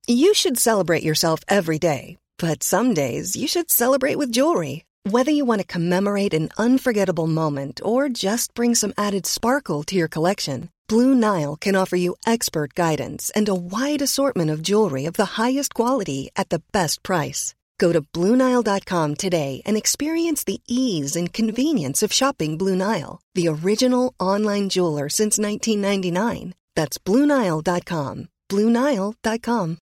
You should celebrate yourself every day, but some days you should celebrate with jewelry. Whether you want to commemorate an unforgettable moment or just bring some added sparkle to your collection, Blue Nile can offer you expert guidance and a wide assortment of jewelry of the highest quality at the best price. Go to BlueNile.com today and experience the ease and convenience of shopping Blue Nile, the original online jeweler since 1999. That's BlueNile.com. BlueNile.com.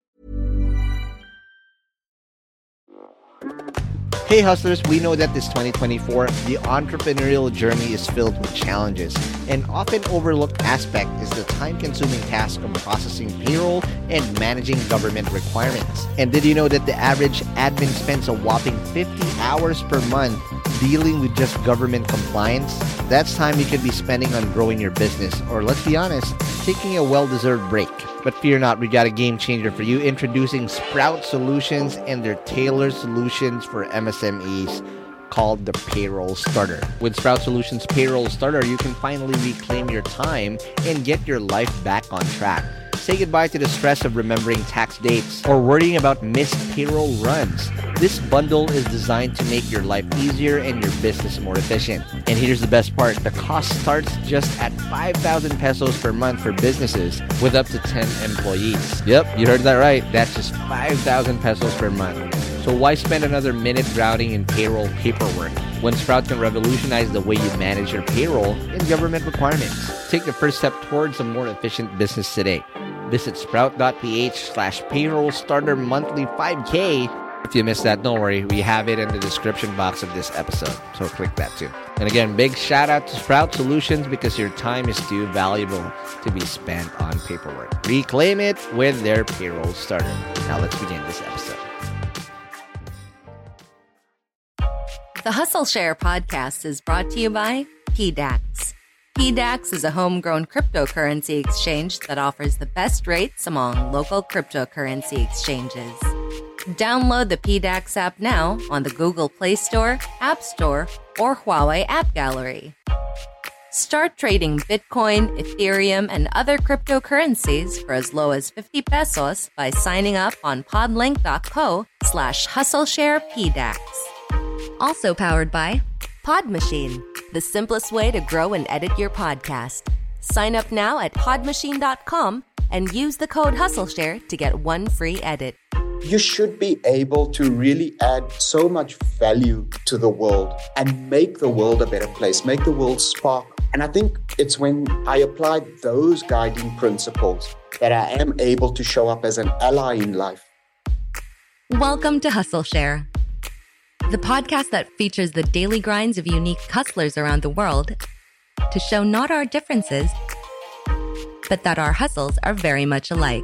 Hey hustlers, we know that this 2024, the entrepreneurial journey is filled with challenges. An often overlooked aspect is the time-consuming task of processing payroll and managing government requirements. And did you know that the average admin spends a whopping 50 hours per month dealing with just government compliance? That's time you could be spending on growing your business, or let's be honest, taking a well-deserved break. But fear not, we got a game changer for you. Introducing Sprout Solutions and their tailored solutions for MSMEs called the Payroll Starter. With Sprout Solutions Payroll Starter, you can finally reclaim your time and get your life back on track. Say goodbye to the stress of remembering tax dates or worrying about missed payroll runs. This bundle is designed to make your life easier and your business more efficient. And here's the best part. The cost starts just at 5,000 pesos per month for businesses with up to 10 employees. Yep, you heard that right. That's just 5,000 pesos per month. So why spend another minute drowning in payroll paperwork when Sprout can revolutionize the way you manage your payroll and government requirements? Take the first step towards a more efficient business today. Visit sprout.ph/payroll starter monthly 5K. If you missed that, don't worry. We have it in the description box of this episode. So click that too. And again, big shout out to Sprout Solutions because your time is too valuable to be spent on paperwork. Reclaim it with their Payroll Starter. Now let's begin this episode. The Hustle Share podcast is brought to you by PDAX. PDAX is a homegrown cryptocurrency exchange that offers the best rates among local cryptocurrency exchanges. Download the PDAX app now on the Google Play Store, App Store, or Huawei App Gallery. Start trading Bitcoin, Ethereum, and other cryptocurrencies for as low as 50 pesos by signing up on podlink.co/hustlesharepdax. Also powered by Pod Machine, the simplest way to grow and edit your podcast. Sign up now at podmachine.com and use the code HustleShare to get one free edit. You should be able to really add so much value to the world and make the world a better place, make the world spark. And I think it's when I apply those guiding principles that I am able to show up as an ally in life. Welcome to Hustle Share, the podcast that features the daily grinds of unique hustlers around the world to show not our differences, but that our hustles are very much alike.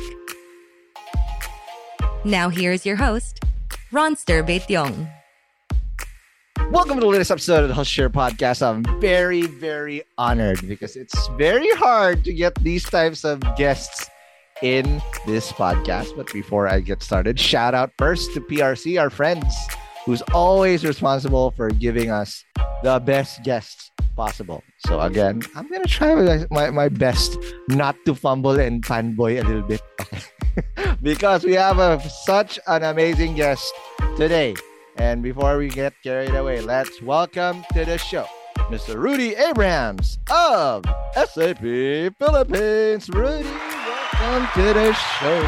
Now here's your host, Ronster Baetiong. Welcome to the latest episode of the Hustle Share podcast. I'm very, very honored because it's very hard to get these types of guests in this podcast. But before I get started, shout out first to PRC, our friends, who's always responsible for giving us the best guests possible. So again, I'm going to try my best not to fumble and fanboy a little bit. Okay. Because we have such an amazing guest today. And before we get carried away, let's welcome to the show Mr. Rudy Abrahams of SAP Philippines. Rudy, welcome to the show.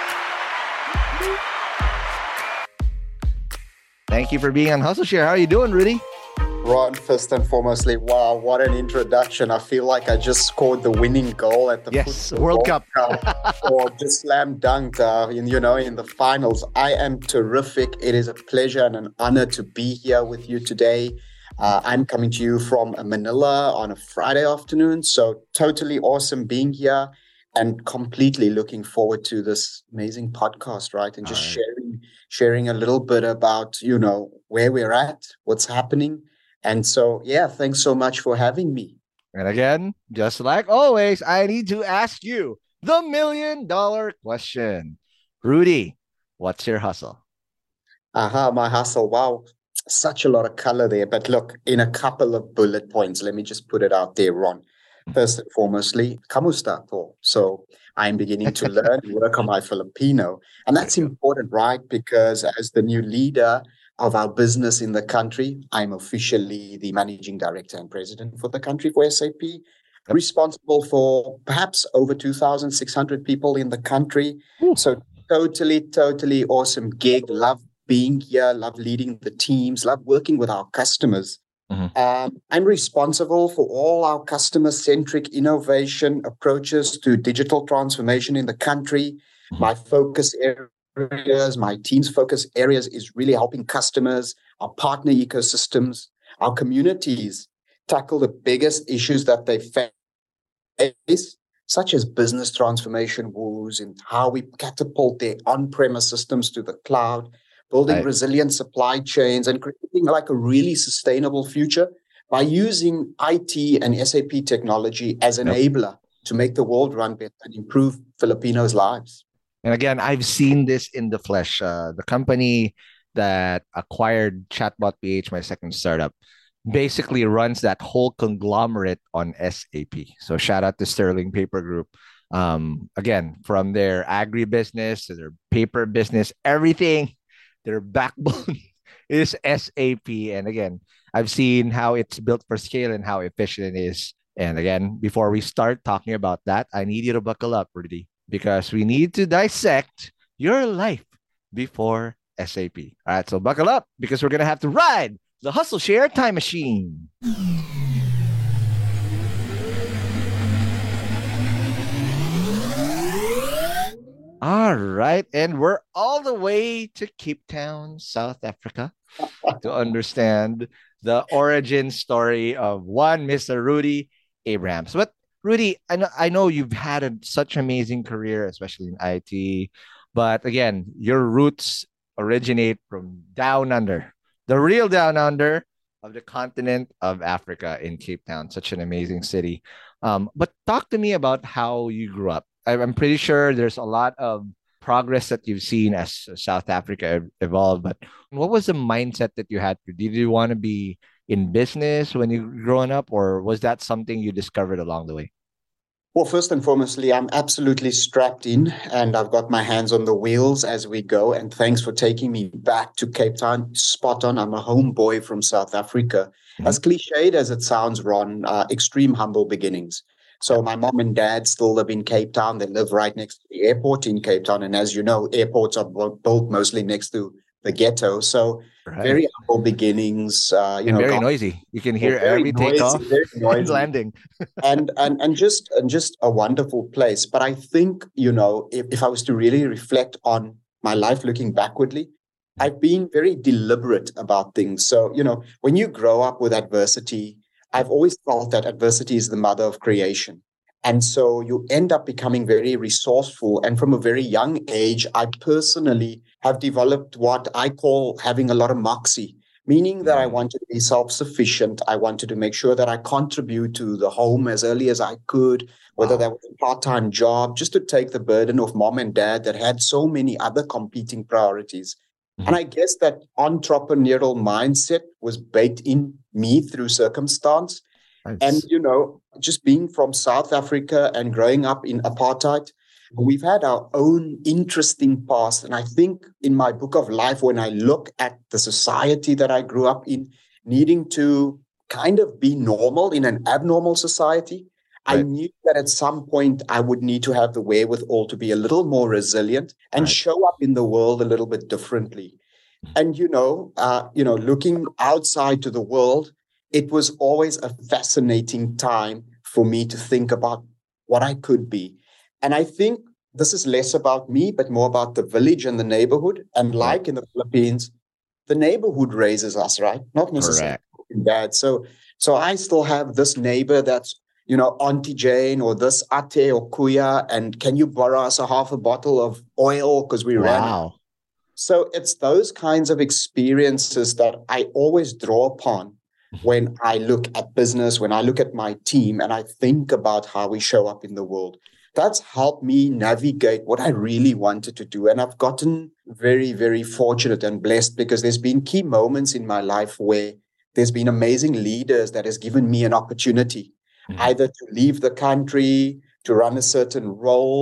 Thank you for being on Hustle Share. How are you doing, Rudy? Ron, first and foremostly, wow, what an introduction. I feel like I just scored the winning goal at the World Cup. Or just slam dunk in the finals. I am terrific. It is a pleasure and an honor to be here with you today. I'm coming to you from Manila on a Friday afternoon. So totally awesome being here and completely looking forward to this amazing podcast, right? And just sharing a little bit about, where we're at, what's happening. And so, thanks so much for having me. And again, just like always, I need to ask you the $1 million question. Rudy, what's your hustle? My hustle. Wow. Such a lot of color there. But look, in a couple of bullet points, let me just put it out there, Ron. First and foremostly, kamusta po? So I'm beginning to learn and work on my Filipino. And that's important, right? Because as the new leader of our business in the country, I'm officially the managing director and president for the country for SAP, responsible for perhaps over 2,600 people in the country. So totally awesome gig. Love being here, love leading the teams, love working with our customers. I'm responsible for all our customer-centric innovation approaches to digital transformation in the country. My focus areas, my team's focus areas is really helping customers, our partner ecosystems, our communities tackle the biggest issues that they face, such as business transformation woes and how we catapult their on-premise systems to the cloud, building resilient supply chains and creating like a really sustainable future by using IT and SAP technology as enabler to make the world run better and improve Filipinos' lives. And again, I've seen this in the flesh. The company that acquired Chatbot PH, my second startup, basically runs that whole conglomerate on SAP. So shout out to Sterling Paper Group. Again, from their agribusiness to their paper business, everything, their backbone is SAP. And again, I've seen how it's built for scale and how efficient it is. And again, before we start talking about that, I need you to buckle up, Rudy, because we need to dissect your life before SAP. All right, so buckle up because we're going to have to ride the Hustle Share Time Machine. All right, and we're all the way to Cape Town, South Africa, to understand the origin story of one Mr. Rudy Abrahams. But Rudy, I know you've had such an amazing career, especially in IT. But again, your roots originate from down under, the real down under of the continent of Africa in Cape Town, such an amazing city. But talk to me about how you grew up. I'm pretty sure there's a lot of progress that you've seen as South Africa evolved. But what was the mindset that you had? Did you want to be in business when you were growing up, or was that something you discovered along the way? Well, first and foremostly, I'm absolutely strapped in and I've got my hands on the wheels as we go. And thanks for taking me back to Cape Town. Spot on. I'm a homeboy from South Africa. As cliched as it sounds, Ron, extreme humble beginnings. So my mom and dad still live in Cape Town. They live right next to the airport in Cape Town. And as you know, airports are built mostly next to the ghetto. So very humble beginnings. Very noisy. You can hear every takeoff and landing. and just a wonderful place. But I think, if I was to really reflect on my life looking backwardly, I've been very deliberate about things. So, when you grow up with adversity, I've always felt that adversity is the mother of creation. And so you end up becoming very resourceful. And from a very young age, I personally have developed what I call having a lot of moxie, meaning that I wanted to be self-sufficient. I wanted to make sure that I contribute to the home as early as I could, whether that was a part-time job, just to take the burden of mom and dad that had so many other competing priorities. And I guess that entrepreneurial mindset was baked in me through circumstance. Nice. And, just being from South Africa and growing up in apartheid, we've had our own interesting past. And I think in my book of life, when I look at the society that I grew up in, needing to kind of be normal in an abnormal society, I knew that at some point I would need to have the wherewithal to be a little more resilient and show up in the world a little bit differently. And, looking outside to the world, it was always a fascinating time for me to think about what I could be. And I think this is less about me, but more about the village and the neighborhood. And like in the Philippines, the neighborhood raises us, right? Not necessarily bad. So I still have this neighbor that's, Auntie Jane or this ate or kuya, and can you borrow us a half a bottle of oil because we ran out? So it's those kinds of experiences that I always draw upon when I look at business, when I look at my team, and I think about how we show up in the world. That's helped me navigate what I really wanted to do. And I've gotten very, very fortunate and blessed because there's been key moments in my life where there's been amazing leaders that has given me an opportunity either to leave the country, to run a certain role.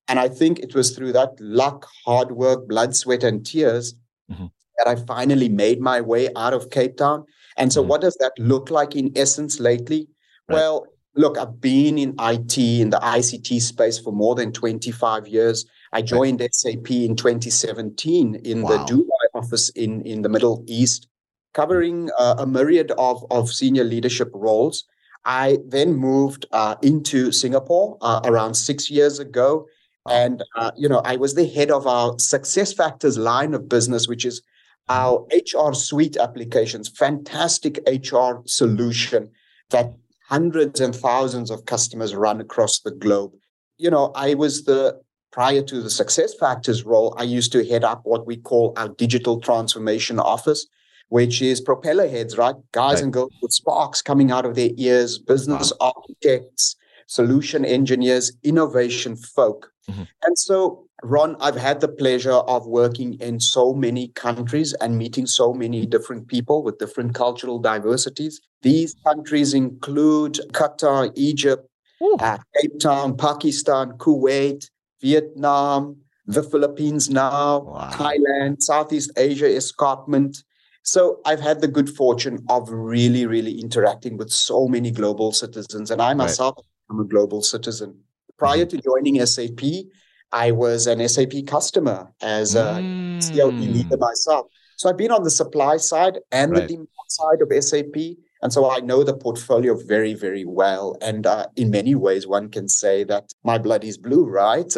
And I think it was through that luck, hard work, blood, sweat, and tears that I finally made my way out of Cape Town. And so what does that look like in essence lately? Right. Well, look, I've been in IT, in the ICT space for more than 25 years. I joined SAP in 2017 in the Dubai office in the Middle East, covering a myriad of senior leadership roles. I then moved into Singapore around 6 years ago. And, I was the head of our SuccessFactors line of business, which is our HR suite applications, fantastic HR solution that hundreds and thousands of customers run across the globe. I was prior to the SuccessFactors role, I used to head up what we call our digital transformation office, which is propeller heads, right? Guys and girls with sparks coming out of their ears, business architects, solution engineers, innovation folk. And so, Ron, I've had the pleasure of working in so many countries and meeting so many different people with different cultural diversities. These countries include Qatar, Egypt, Cape Town, Pakistan, Kuwait, Vietnam, the Philippines now, Thailand, Southeast Asia escarpment. So I've had the good fortune of really, really interacting with so many global citizens. And I myself am a global citizen. Prior to joining SAP, I was an SAP customer as a CLE leader myself. So I've been on the supply side and the demand side of SAP. And so I know the portfolio very, very well. And in many ways, one can say that my blood is blue, right?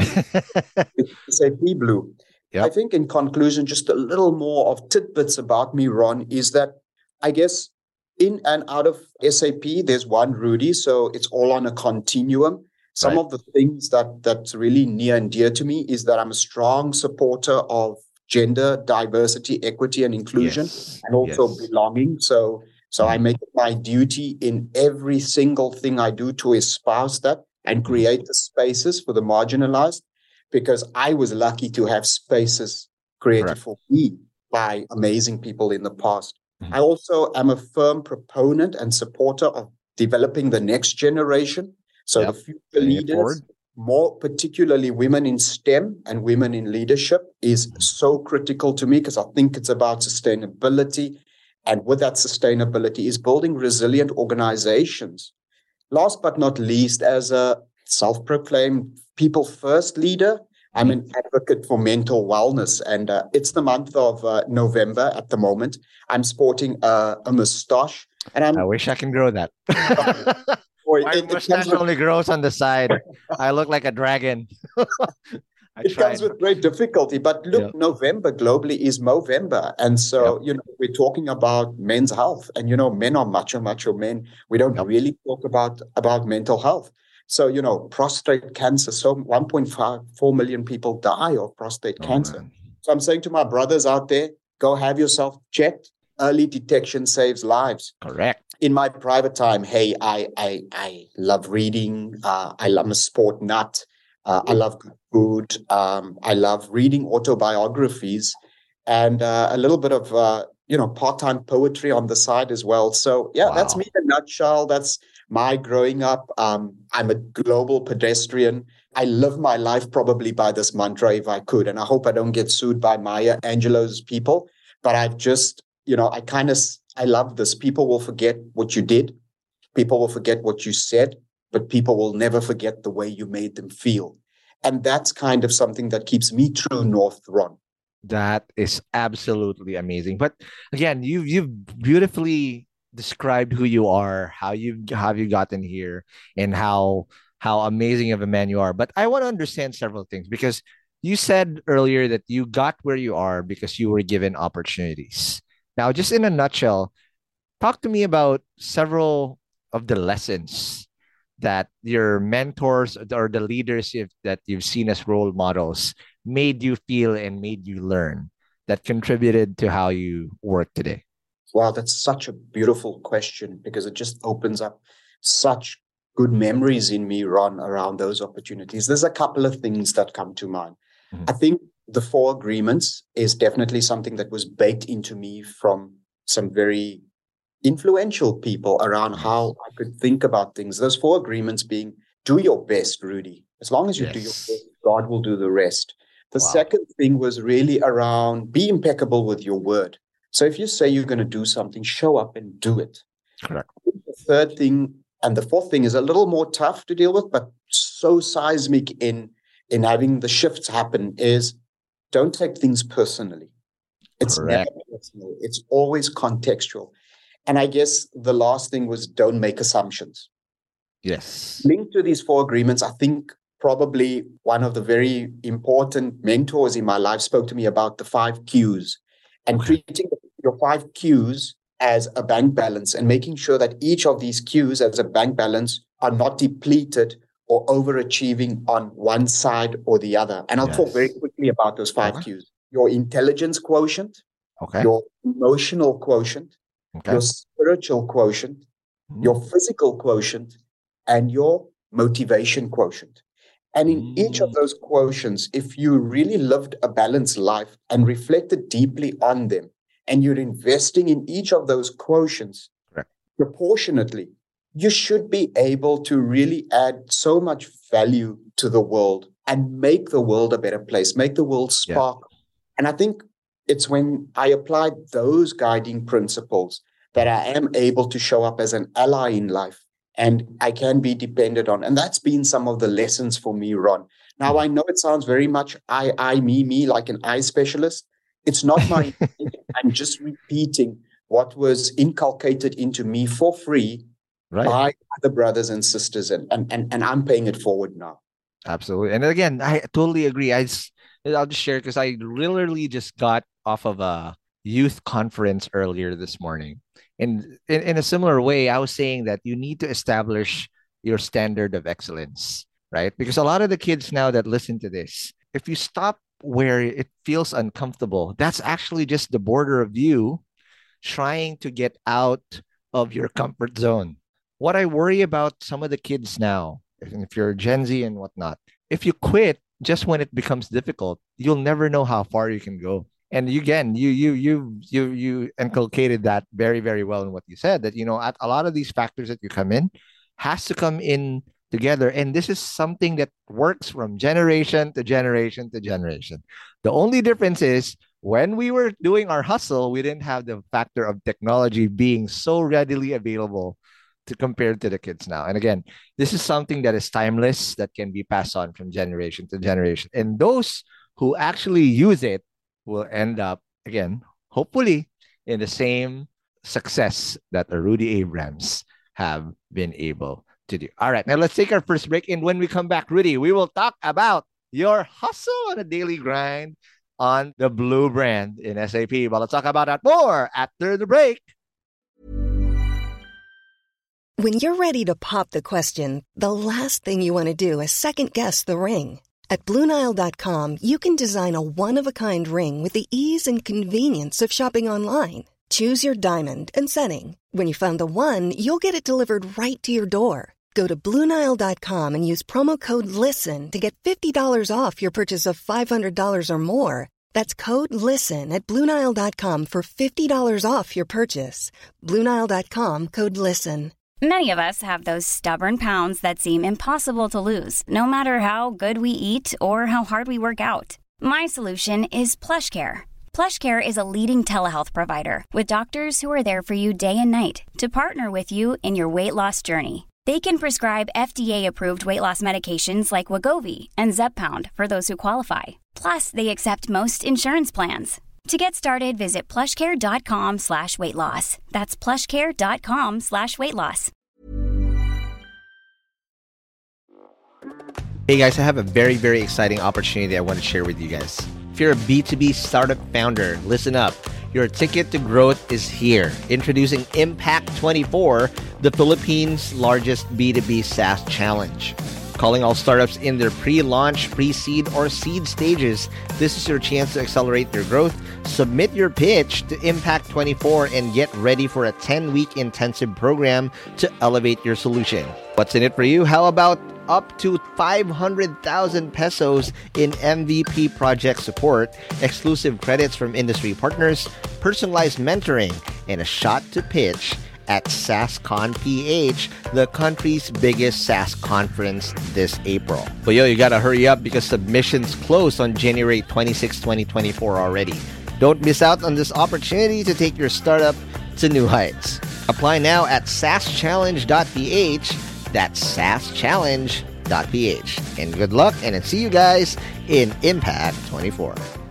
It's SAP blue. Yep. I think in conclusion, just a little more of tidbits about me, Ron, is that I guess in and out of SAP, there's one Rudy. So it's all on a continuum. Some of the things that's really near and dear to me is that I'm a strong supporter of gender, diversity, equity, and inclusion, and also belonging. So I make it my duty in every single thing I do to espouse that and create the spaces for the marginalized, because I was lucky to have spaces created for me by amazing people in the past. I also am a firm proponent and supporter of developing the next generation. So the future leaders, more particularly women in STEM and women in leadership, is so critical to me because I think it's about sustainability. And with that sustainability is building resilient organizations. Last but not least, as a self-proclaimed people first leader, I'm an advocate for mental wellness. And it's the month of November at the moment. I'm sporting a mustache. And I wish I can grow that. My mustache only grows on the side. I look like a dragon. It comes with great difficulty. But look, November globally is Movember. And so, we're talking about men's health. And, men are macho men. We don't really talk about mental health. So, prostate cancer. So 1.4 million people die of prostate cancer. Man. So I'm saying to my brothers out there, go have yourself checked. Early detection saves lives. Correct. In my private time, hey, I love reading. I'm a sport nut. I love good food. I love reading autobiographies and a little bit of, part-time poetry on the side as well. So, that's me in a nutshell. That's my growing up. I'm a global pedestrian. I live my life probably by this mantra if I could. And I hope I don't get sued by Maya Angelou's people. But I've just, I love this. People will forget what you did. People will forget what you said. But people will never forget the way you made them feel. And that's kind of something that keeps me true north, Ron. That is absolutely amazing. But again, you've beautifully described who you are, how you gotten here, and how amazing of a man you are. But I want to understand several things, because you said earlier that you got where you are because you were given opportunities. Now, just in a nutshell, talk to me about several of the lessons that your mentors or the leaders that you've seen as role models made you feel and made you learn that contributed to how you work today. Wow, that's such a beautiful question, because it just opens up such good memories in me, Ron, around those opportunities. There's a couple of things that come to mind. I think the 4 agreements is definitely something that was baked into me from some very influential people around how I could think about things. Those 4 agreements being, do your best, Rudy. As long as you do your best, God will do the rest. The Wow. second thing was really around be impeccable with your word. So if you say you're going to do something, show up and do it. Correct. The third thing and the fourth thing is a little more tough to deal with, but so seismic in having the shifts happen is don't take things personally. It's Correct. never personal. It's always contextual. And I guess the last thing was don't make assumptions. Yes. Linked to these 4 agreements, I think probably one of the very important mentors in my life spoke to me about the 5 Qs and treating your 5 Qs as a bank balance and making sure that each of these Qs as a bank balance are not depleted or overachieving on one side or the other. And I'll talk very quickly about those 5 Qs. Your intelligence quotient, your emotional quotient, your spiritual quotient, your physical quotient, and your motivation quotient. And in each of those quotients, if you really lived a balanced life and reflected deeply on them, and you're investing in each of those quotients proportionately, you should be able to really add so much value to the world and make the world a better place, make the world sparkle. And I think it's when I applied those guiding principles that I am able to show up as an ally in life and I can be depended on. And that's been some of the lessons for me, Ron. Now, I know it sounds very much me, like an eye specialist. It's not my I'm just repeating what was inculcated into me for free by other brothers and sisters. And I'm paying it forward now. Absolutely. And again, I totally agree. I'll just share because I literally just got off of a youth conference earlier this morning. And in a similar way, I was saying that you need to establish your standard of excellence, right? Because a lot of the kids now that listen to this, if you stop where it feels uncomfortable, that's actually just the border of you trying to get out of your comfort zone. What I worry about some of the kids now, if you're Gen Z and whatnot, if you quit just when it becomes difficult, you'll never know how far you can go. And again, you inculcated that very, very well in what you said, that, at a lot of these factors that you come in has to come in together. And this is something that works from generation to generation to generation. The only difference is when we were doing our hustle, we didn't have the factor of technology being so readily available to compare to the kids now. And again, this is something that is timeless, that can be passed on from generation to generation. And those who actually use it will end up, again, hopefully, in the same success that the Rudy Abrams have been able to do. All right, now let's take our first break. And when we come back, Rudy, we will talk about your hustle on a daily grind on the Blue brand in SAP. But let's talk about that more after the break. When you're ready to pop the question, the last thing you want to do is second-guess the ring. At BlueNile.com, you can design a one-of-a-kind ring with the ease and convenience of shopping online. Choose your diamond and setting. When you find the one, you'll get it delivered right to your door. Go to BlueNile.com and use promo code LISTEN to get $50 off your purchase of $500 or more. That's code LISTEN at BlueNile.com for $50 off your purchase. BlueNile.com, code LISTEN. Many of us have those stubborn pounds that seem impossible to lose, no matter how good we eat or how hard we work out. My solution is PlushCare. PlushCare is a leading telehealth provider with doctors who are there for you day and night to partner with you in your weight loss journey. They can prescribe FDA-approved weight loss medications like Wegovy and Zepbound for those who qualify. Plus, they accept most insurance plans. To get started, visit plushcare.com/weightloss. That's plushcare.com/weightloss. Hey guys, I have a very, very exciting opportunity I want to share with you guys. If you're a B2B startup founder, listen up. Your ticket to growth is here. Introducing Impact 24, the Philippines' largest B2B SaaS challenge. Calling all startups in their pre-launch, pre-seed, or seed stages, this is your chance to accelerate your growth. Submit your pitch to Impact 24 and get ready for a 10-week intensive program to elevate your solution. What's in it for you? How about up to 500,000 pesos in MVP project support, exclusive credits from industry partners, personalized mentoring, and a shot to pitch at SaaSCon PH, the country's biggest SaaS conference this April. But yo, you gotta hurry up because submissions close on January 26, 2024 already. Don't miss out on this opportunity to take your startup to new heights. Apply now at saaschallenge.ph. That's saaschallenge.ph. And good luck, and see you guys in Impact 24.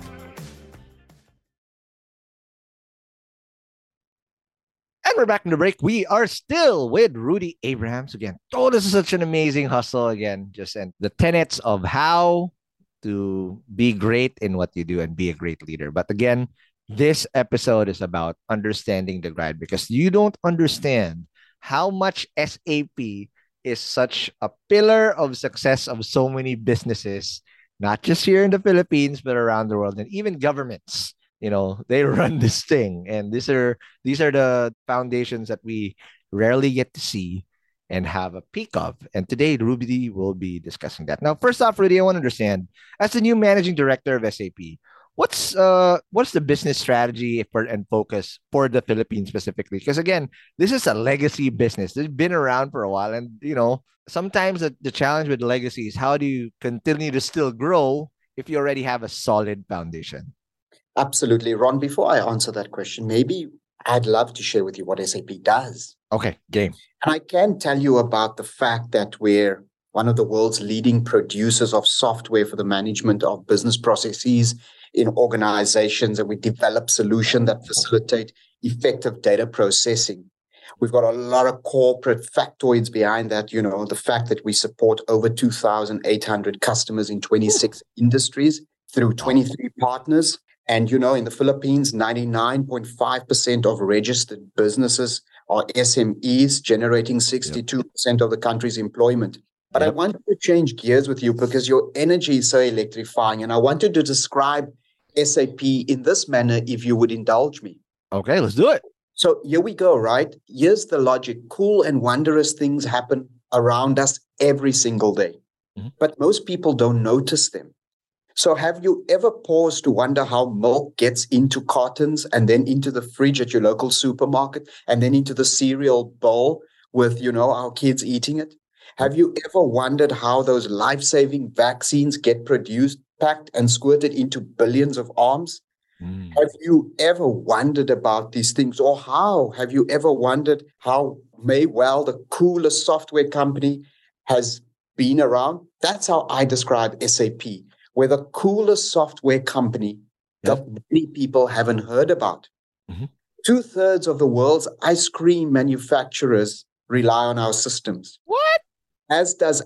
And we're back in the break. We are still with Rudy Abrahams again. Oh, this is such an amazing hustle again. Just and the tenets of how to be great in what you do and be a great leader. But again, this episode is about understanding the grind because you don't understand how much SAP is such a pillar of success of so many businesses, not just here in the Philippines, but around the world and even governments. You know, they run this thing, and these are the foundations that we rarely get to see and have a peek of. And today, Rudy will be discussing that. Now, first off, Rudy, I want to understand, as the new managing director of SAP, what's the business strategy and focus for the Philippines specifically? Because again, this is a legacy business. It's been around for a while, and sometimes the challenge with legacy is how do you continue to still grow if you already have a solid foundation? Absolutely. Ron, before I answer that question, maybe I'd love to share with you what SAP does. Okay, game. And I can tell you about the fact that we're one of the world's leading producers of software for the management of business processes in organizations, and we develop solutions that facilitate effective data processing. We've got a lot of corporate factoids behind that, the fact that we support over 2,800 customers in 26 industries through 23 partners. And, in the Philippines, 99.5% of registered businesses are SMEs, generating 62% of the country's employment. But I wanted to change gears with you because your energy is so electrifying. And I wanted to describe SAP in this manner, if you would indulge me. Okay, let's do it. So here we go, right? Here's the logic. Cool and wondrous things happen around us every single day. Mm-hmm. But most people don't notice them. So have you ever paused to wonder how milk gets into cartons and then into the fridge at your local supermarket and then into the cereal bowl with, our kids eating it? Have you ever wondered how those life-saving vaccines get produced, packed, and squirted into billions of arms? Have you ever wondered about these things? Or how have you ever wondered how the coolest software company has been around? That's how I describe SAP. We're the coolest software company that many people haven't heard about. Mm-hmm. 2/3 of the world's ice cream manufacturers rely on our systems. What? As does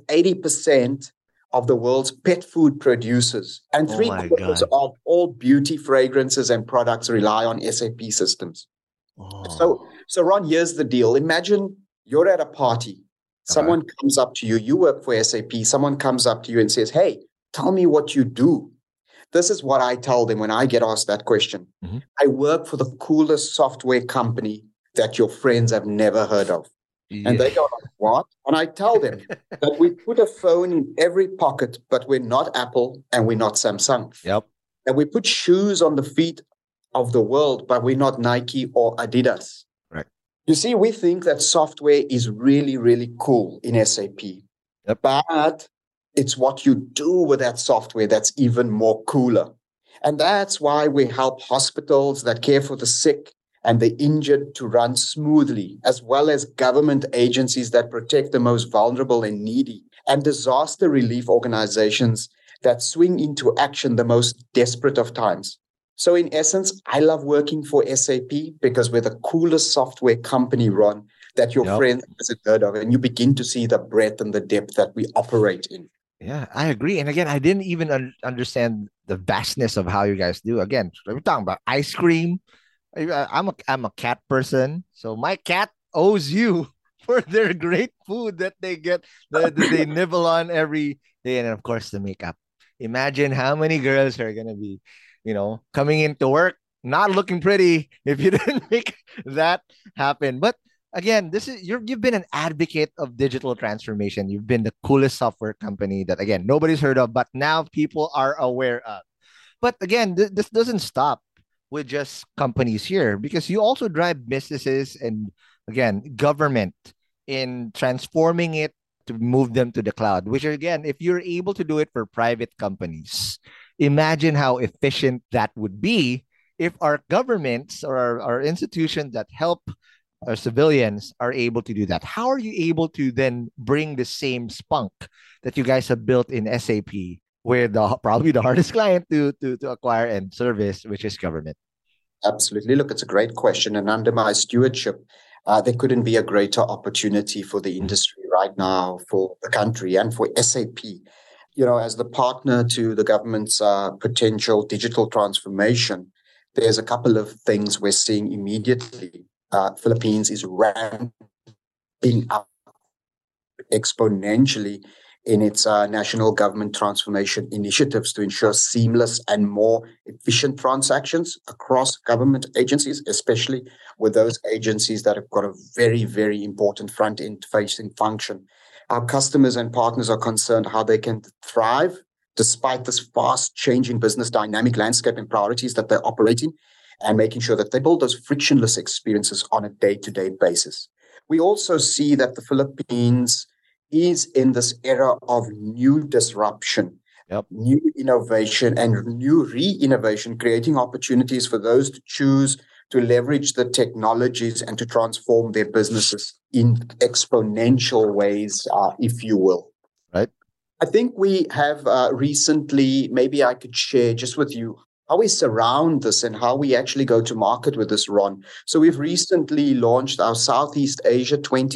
80% of the world's pet food producers. And 3/4 of all beauty fragrances and products rely on SAP systems. Oh. So Ron, here's the deal. Imagine you're at a party. Someone comes up to you. You work for SAP. Someone comes up to you and says, hey, tell me what you do. This is what I tell them when I get asked that question. Mm-hmm. I work for the coolest software company that your friends have never heard of. Yeah. And they go, what? And I tell them that we put a phone in every pocket, but we're not Apple and we're not Samsung. Yep. And we put shoes on the feet of the world, but we're not Nike or Adidas. Right. You see, we think that software is really, really cool in SAP. Yep. But it's what you do with that software that's even more cooler. And that's why we help hospitals that care for the sick and the injured to run smoothly, as well as government agencies that protect the most vulnerable and needy, and disaster relief organizations that swing into action the most desperate of times. So in essence, I love working for SAP because we're the coolest software company, Ron, that your friends hasn't heard of, and you begin to see the breadth and the depth that we operate in. Yeah, I agree. And again, I didn't even understand the vastness of how you guys do. Again, we're talking about ice cream. I'm a cat person, so my cat owes you for their great food that they get, that they nibble on every day, and of course the makeup. Imagine how many girls are gonna be, coming into work not looking pretty if you didn't make that happen. But again, you've been an advocate of digital transformation. You've been the coolest software company that, again, nobody's heard of, but now people are aware of. But again, this doesn't stop with just companies here, because you also drive businesses and again, government in transforming it to move them to the cloud, which again, if you're able to do it for private companies, imagine how efficient that would be if our governments or our institutions that help our civilians are able to do that. How are you able to then bring the same spunk that you guys have built in SAP, where the probably the hardest client to acquire and service, which is government? Absolutely. Look, it's a great question. And under my stewardship, there couldn't be a greater opportunity for the industry right now, for the country and for SAP. As the partner to the government's potential digital transformation, there's a couple of things we're seeing immediately. Philippines is ramping up exponentially in its national government transformation initiatives to ensure seamless and more efficient transactions across government agencies, especially with those agencies that have got a very, very important front-end facing function. Our customers and partners are concerned how they can thrive despite this fast-changing business dynamic landscape and priorities that they're operating, and making sure that they build those frictionless experiences on a day-to-day basis. We also see that the Philippines is in this era of new disruption, new innovation, and new re-innovation, creating opportunities for those to choose to leverage the technologies and to transform their businesses in exponential ways, if you will. Right. I think we have recently, maybe I could share just with you how we surround this and how we actually go to market with this, Ron. So we've recently launched our Southeast Asia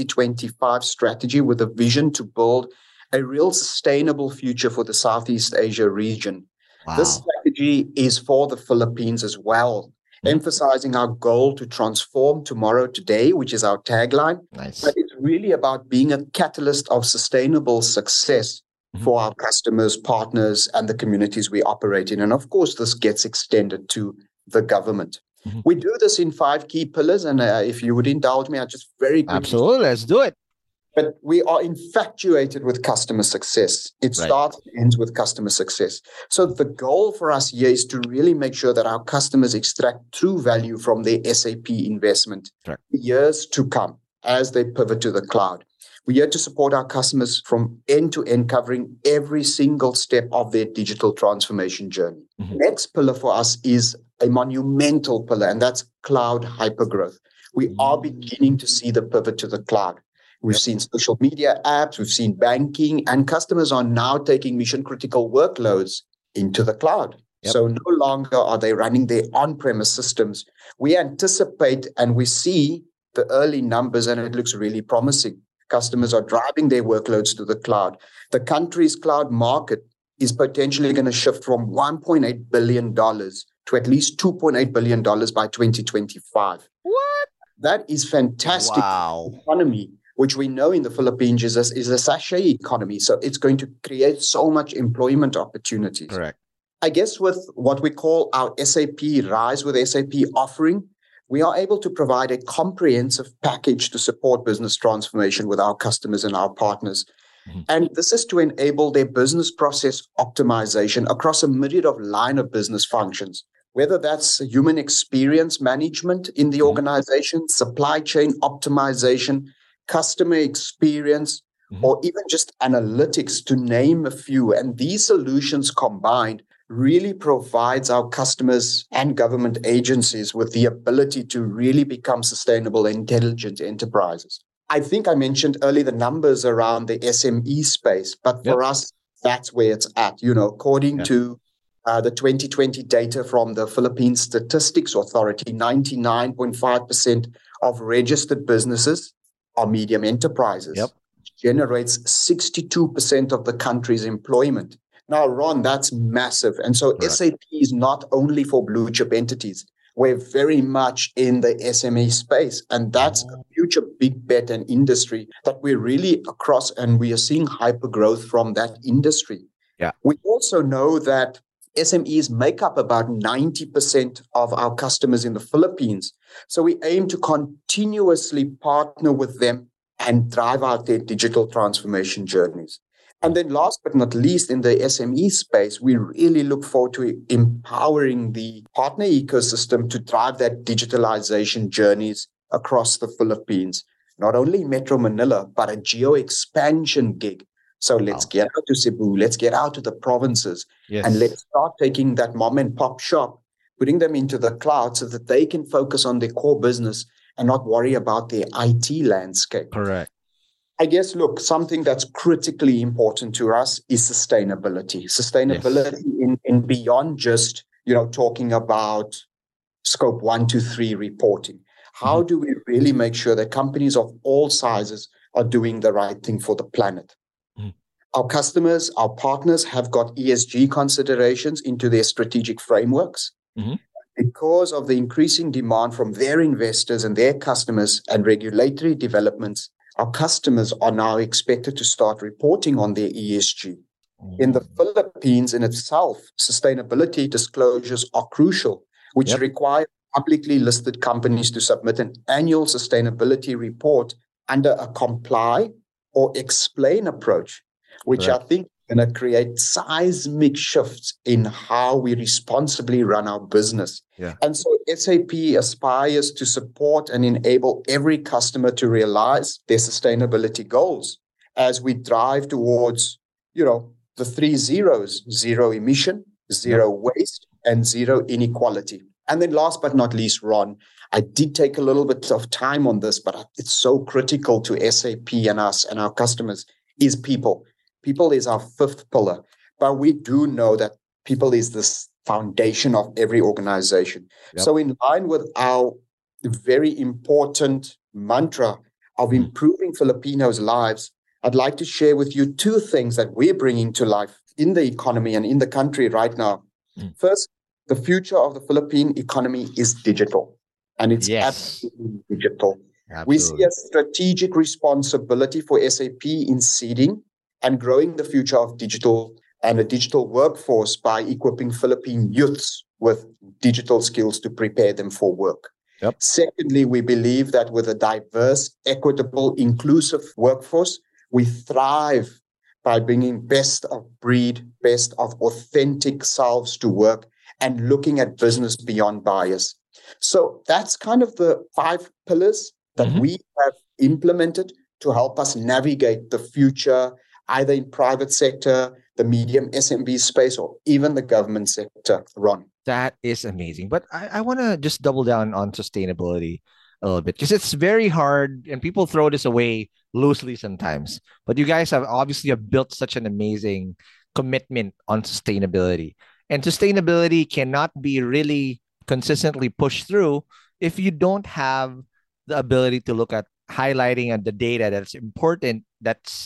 2025 strategy with a vision to build a real sustainable future for the Southeast Asia region. Wow. This strategy is for the Philippines as well, emphasizing our goal to transform tomorrow today, which is our tagline. Nice. But it's really about being a catalyst of sustainable success for our customers, partners, and the communities we operate in. And of course, this gets extended to the government. We do this in 5 key pillars. And if you would indulge me, I'll just very quickly. Absolutely, let's do it. But we are infatuated with customer success. It starts and ends with customer success. So the goal for us here is to really make sure that our customers extract true value from their SAP investment years to come as they pivot to the cloud. We're here to support our customers from end to end, covering every single step of their digital transformation journey. Next pillar for us is a monumental pillar, and that's cloud hypergrowth. We are beginning to see the pivot to the cloud. We've seen social media apps, we've seen banking, and customers are now taking mission-critical workloads into the cloud. So no longer are they running their on-premise systems. We anticipate and we see the early numbers, and it looks really promising. Customers are driving their workloads to the cloud. The country's cloud market is potentially going to shift from $1.8 billion to at least $2.8 billion by 2025. What? That is fantastic. Wow. Economy, which we know in the Philippines is a sachet economy. So it's going to create so much employment opportunities. Correct. I guess with what we call our SAP Rise with SAP offering, we are able to provide a comprehensive package to support business transformation with our customers and our partners. And this is to enable their business process optimization across a myriad of line of business functions, whether that's human experience management in the organization, supply chain optimization, customer experience, or even just analytics, to name a few. And these solutions combined really provides our customers and government agencies with the ability to really become sustainable, intelligent enterprises. I think I mentioned earlier the numbers around the SME space, but for us, that's where it's at. According to the 2020 data from the Philippine Statistics Authority, 99.5% of registered businesses are medium enterprises. Which generates 62% of the country's employment. Now, Ron, that's massive. And so SAP is not only for blue chip entities. We're very much in the SME space. And that's a future big bet and industry that we're really across, and we are seeing hyper growth from that industry. We also know that SMEs make up about 90% of our customers in the Philippines. So we aim to continuously partner with them and drive out their digital transformation journeys. And then last but not least, in the SME space, we really look forward to empowering the partner ecosystem to drive that digitalization journeys across the Philippines, not only Metro Manila, but a geo expansion gig. So let's get out to Cebu, let's get out to the provinces, and let's start taking that mom and pop shop, putting them into the cloud so that they can focus on their core business and not worry about their IT landscape. Correct. I guess, look, something that's critically important to us is sustainability. Sustainability in beyond just, talking about scope 1 to 3 reporting. How do we really make sure that companies of all sizes are doing the right thing for the planet? Our customers, our partners have got ESG considerations into their strategic frameworks. Because of the increasing demand from their investors and their customers and regulatory developments, our customers are now expected to start reporting on their ESG. In the Philippines in itself, sustainability disclosures are crucial, which require publicly listed companies to submit an annual sustainability report under a comply or explain approach, which I think is going to create seismic shifts in how we responsibly run our business. And so SAP aspires to support and enable every customer to realize their sustainability goals as we drive towards, the 3 zeros: zero emission, zero waste, and zero inequality. And then last but not least, Ron, I did take a little bit of time on this, but it's so critical to SAP and us and our customers, is people. People is our 5th pillar. But we do know that people is the foundation of every organization. So in line with our very important mantra of improving Filipinos' lives, I'd like to share with you 2 things that we're bringing to life in the economy and in the country right now. First, the future of the Philippine economy is digital, and it's absolutely digital. We see a strategic responsibility for SAP in seeding and growing the future of digital and a digital workforce by equipping Philippine youths with digital skills to prepare them for work. Secondly, we believe that with a diverse, equitable, inclusive workforce, we thrive by bringing best of breed, best of authentic selves to work and looking at business beyond bias. So that's kind of the 5 pillars that we have implemented to help us navigate the future, either in private sector, the medium SMB space, or even the government sector, Ron. That is amazing. But I want to just double down on sustainability a little bit, because it's very hard and people throw this away loosely sometimes. But you guys have obviously built such an amazing commitment on sustainability. And sustainability cannot be really consistently pushed through if you don't have the ability to look at highlighting the data that's important, that's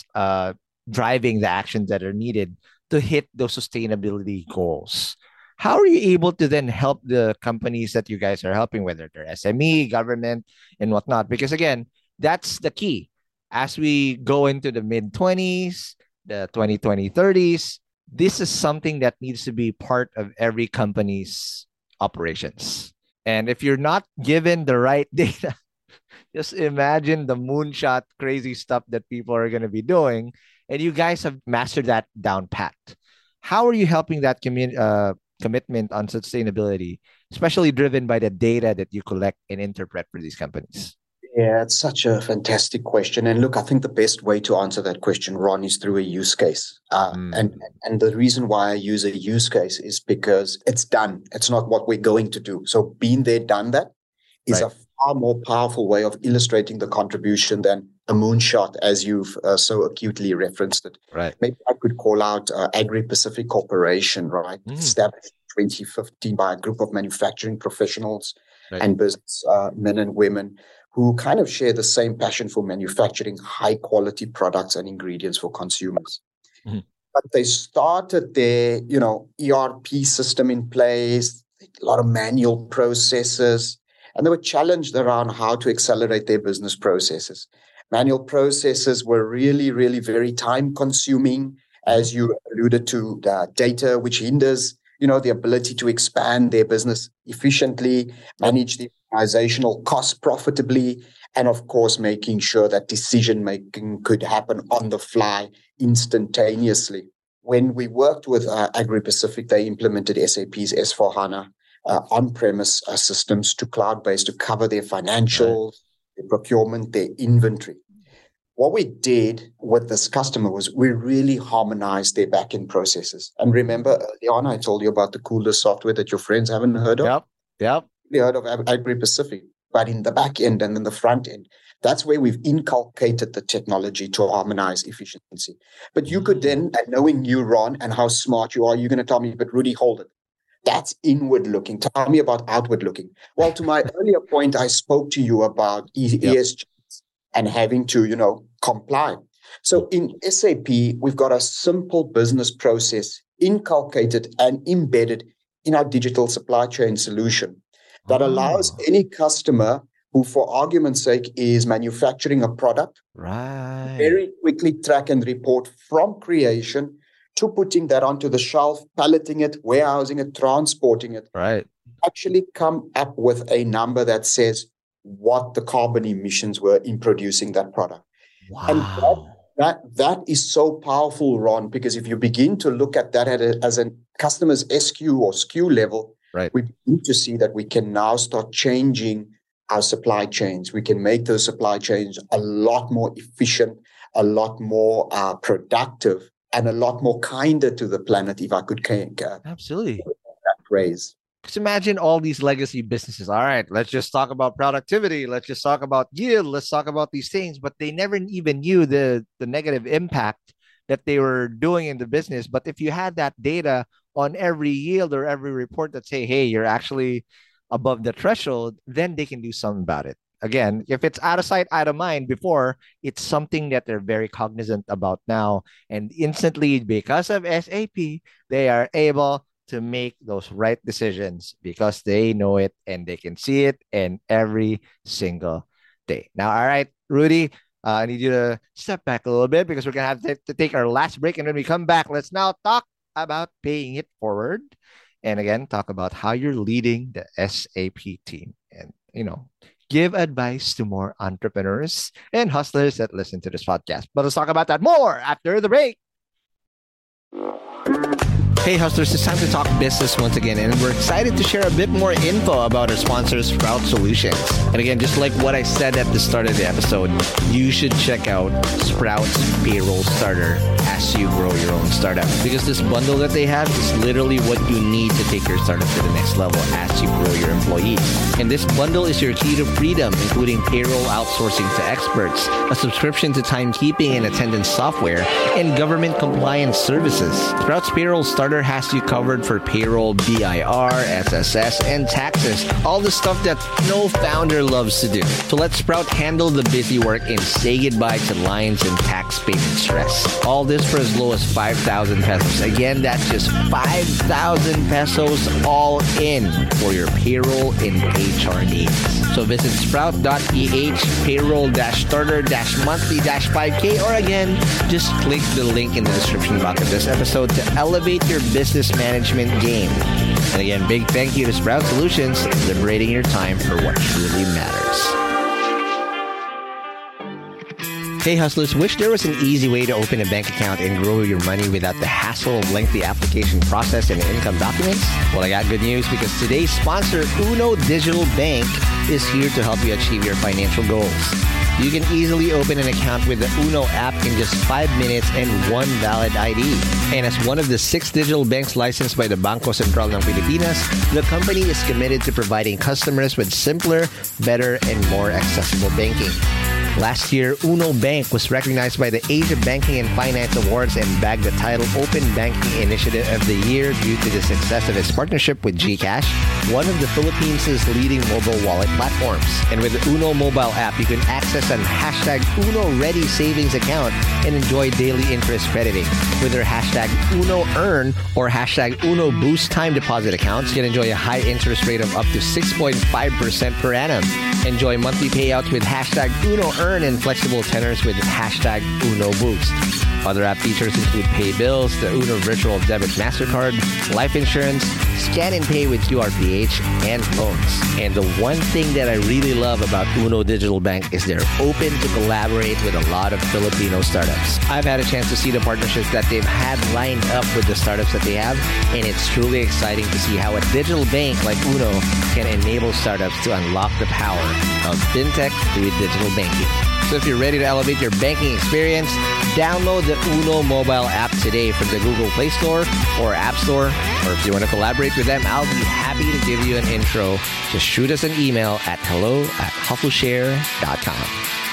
driving the actions that are needed to hit those sustainability goals. How are you able to then help the companies that you guys are helping, whether they're SME, government, and whatnot? Because again, that's the key. As we go into the mid-20s, the 2020, 30s, this is something that needs to be part of every company's operations. And if you're not given the right data, just imagine the moonshot crazy stuff that people are going to be doing. And you guys have mastered that down pat. How are you helping that commitment on sustainability, especially driven by the data that you collect and interpret for these companies? Yeah, it's such a fantastic question. And look, I think the best way to answer that question, Ron, is through a use case. And the reason why I use a use case is because it's done. It's not what we're going to do. So being there, done that is a far more powerful way of illustrating the contribution than a moonshot, as you've so acutely referenced it. Maybe I could call out Agri-Pacific Corporation, established in 2015 by a group of manufacturing professionals and business men and women who kind of share the same passion for manufacturing high-quality products and ingredients for consumers. But they started their, ERP system in place, a lot of manual processes, and they were challenged around how to accelerate their business processes. Manual processes were really, really very time-consuming, as you alluded to, the data, which hinders, the ability to expand their business efficiently, manage the organizational costs profitably, and of course, making sure that decision-making could happen on the fly instantaneously. When we worked with Agri-Pacific, they implemented SAP's S4HANA on-premise systems to cloud-based to cover their financials, their procurement, their inventory. What we did with this customer was we really harmonized their back-end processes. And remember, early on, I told you about the coolest software that your friends haven't heard of? Yep. You heard of Agri-Pacific, but in the back end and in the front end, that's where we've inculcated the technology to harmonize efficiency. But you could then, and knowing you, Ron, and how smart you are, you're going to tell me, but Rudy, hold it. That's inward looking. Tell me about outward looking. Well, to my earlier point, I spoke to you about ESG and having to, comply. So in SAP, we've got a simple business process inculcated and embedded in our digital supply chain solution that allows any customer who, for argument's sake, is manufacturing a product, very quickly track and report from creation to putting that onto the shelf, palleting it, warehousing it, transporting it. Actually come up with a number that says what the carbon emissions were in producing that product. And that is so powerful, Ron, because if you begin to look at that as a customer's SQ or SKU level, we begin to see that we can now start changing our supply chains. We can make those supply chains a lot more efficient, a lot more productive, and a lot more kinder to the planet, if I could absolutely that phrase. Just imagine all these legacy businesses. All right, let's just talk about productivity. Let's just talk about yield. Let's talk about these things. But they never even knew the negative impact that they were doing in the business. But if you had that data on every yield or every report that say, hey, you're actually above the threshold, then they can do something about it. Again, if it's out of sight, out of mind before, it's something that they're very cognizant about now. And instantly, because of SAP, they are able to make those right decisions because they know it and they can see it in every single day. Now, all right, Rudy, I need you to step back a little bit because we're going to have to take our last break. And when we come back, let's now talk about paying it forward. And again, talk about how you're leading the SAP team and, give advice to more entrepreneurs and hustlers that listen to this podcast. But let's talk about that more after the break. Hey hustlers, it's time to talk business once again, and we're excited to share a bit more info about our sponsor, Sprout Solutions. And again, just like what I said at the start of the episode, you should check out Sprout's Payroll Starter as you grow your own startup, because this bundle that they have is literally what you need to take your startup to the next level as you grow your employees. And this bundle is your key to freedom, including payroll outsourcing to experts, a subscription to timekeeping and attendance software, and government compliance services. Sprout's Payroll Starter has you covered for payroll, BIR, SSS, and taxes. All the stuff that no founder loves to do. So let Sprout handle the busy work and say goodbye to lines and tax payment stress. All this for as low as 5,000 pesos. Again, that's just 5,000 pesos all in for your payroll and HR needs. So visit sprout.ph payroll-starter-monthly-5K, or again, just click the link in the description box of this episode to elevate your business management game. And again, big thank you to Sprout Solutions, liberating your time for what truly matters. Hey hustlers, wish there was an easy way to open a bank account and grow your money without the hassle of lengthy application process and income documents? Well, I got good news, because today's sponsor, Uno Digital Bank, is here to help you achieve your financial goals. You can easily open an account with the Uno app in just 5 minutes and one valid ID. And as one of the 6 digital banks licensed by the Bangko Sentral ng Pilipinas, the company is committed to providing customers with simpler, better, and more accessible banking. Last year, Uno Bank was recognized by the Asia Banking and Finance Awards and bagged the title Open Banking Initiative of the Year due to the success of its partnership with GCash, one of the Philippines' leading mobile wallet platforms. And with the Uno mobile app, you can access an hashtag Uno Ready savings account and enjoy daily interest crediting. With their hashtag Uno Earn or hashtag Uno Boost time deposit accounts, you can enjoy a high interest rate of up to 6.5% per annum. Enjoy monthly payouts with hashtag Uno Earn and flexible tenors with hashtag Uno Boost. Other app features include pay bills, the Uno Virtual Debit MasterCard, life insurance, scan and pay with QRPH, and loans. And the one thing that I really love about Uno Digital Bank is they're open to collaborate with a lot of Filipino startups. I've had a chance to see the partnerships that they've had lined up with the startups that they have, and it's truly exciting to see how a digital bank like Uno can enable startups to unlock the power of fintech through digital banking. So if you're ready to elevate your banking experience, download the Uno mobile app today from the Google Play Store or App Store. Or if you want to collaborate with them, I'll be happy to give you an intro. Just shoot us an email at hello@hustleshare.com.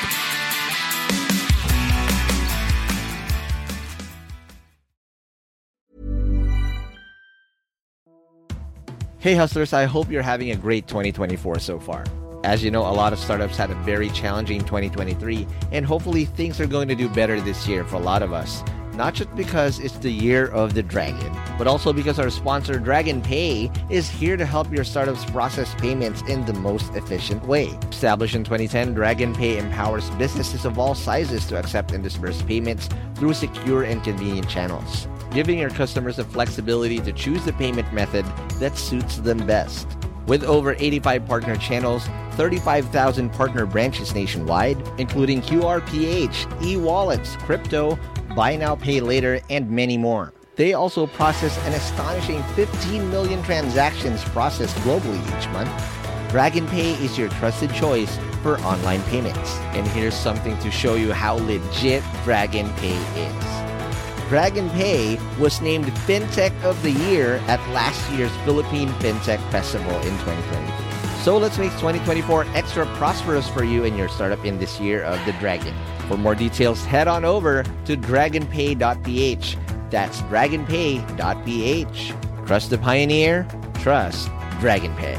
Hey hustlers, I hope you're having a great 2024 so far. As you know, a lot of startups had a very challenging 2023, and hopefully things are going to do better this year for a lot of us. Not just because it's the year of the dragon, but also because our sponsor Dragon Pay is here to help your startups process payments in the most efficient way. Established in 2010, Dragon Pay empowers businesses of all sizes to accept and disburse payments through secure and convenient channels, giving your customers the flexibility to choose the payment method that suits them best. With over 85 partner channels, 35,000 partner branches nationwide, including QRPH, e-wallets, crypto, buy now, pay later, and many more. They also process an astonishing 15 million transactions processed globally each month. Dragon Pay is your trusted choice for online payments. And here's something to show you how legit Dragon Pay is. Dragon Pay was named FinTech of the Year at last year's Philippine FinTech Festival in 2023. So let's make 2024 extra prosperous for you and your startup in this year of the Dragon. For more details, head on over to dragonpay.ph. That's dragonpay.ph. Trust the pioneer, trust Dragon Pay.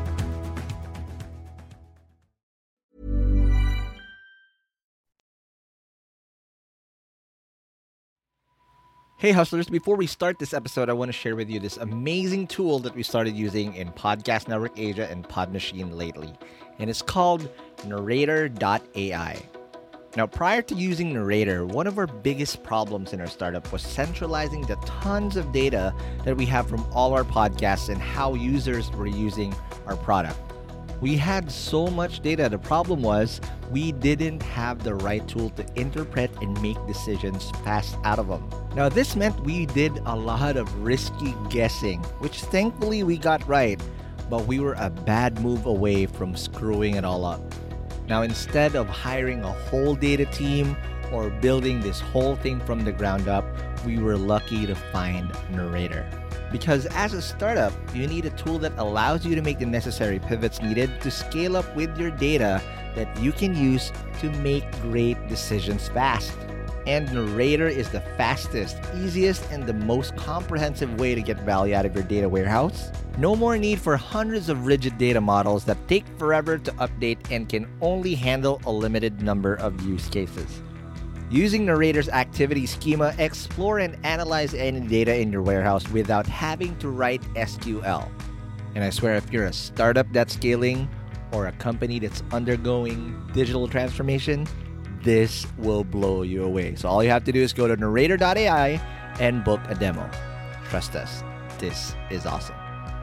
Hey hustlers, before we start this episode, I want to share with you this amazing tool that we started using in Podcast Network Asia and Podmachine lately. And it's called Narrator.ai. Now, prior to using Narrator, one of our biggest problems in our startup was centralizing the tons of data that we have from all our podcasts and how users were using our product. We had so much data. The problem was we didn't have the right tool to interpret and make decisions fast out of them. Now, this meant we did a lot of risky guessing, which thankfully we got right, but we were a bad move away from screwing it all up. Now, instead of hiring a whole data team or building this whole thing from the ground up, we were lucky to find Narrator. Because as a startup, you need a tool that allows you to make the necessary pivots needed to scale up with your data that you can use to make great decisions fast. And Narrator is the fastest, easiest, and the most comprehensive way to get value out of your data warehouse. No more need for hundreds of rigid data models that take forever to update and can only handle a limited number of use cases. Using Narrator's activity schema, explore and analyze any data in your warehouse without having to write SQL. And I swear, if you're a startup that's scaling or a company that's undergoing digital transformation, this will blow you away. So all you have to do is go to Narrator.ai and book a demo. Trust us, this is awesome.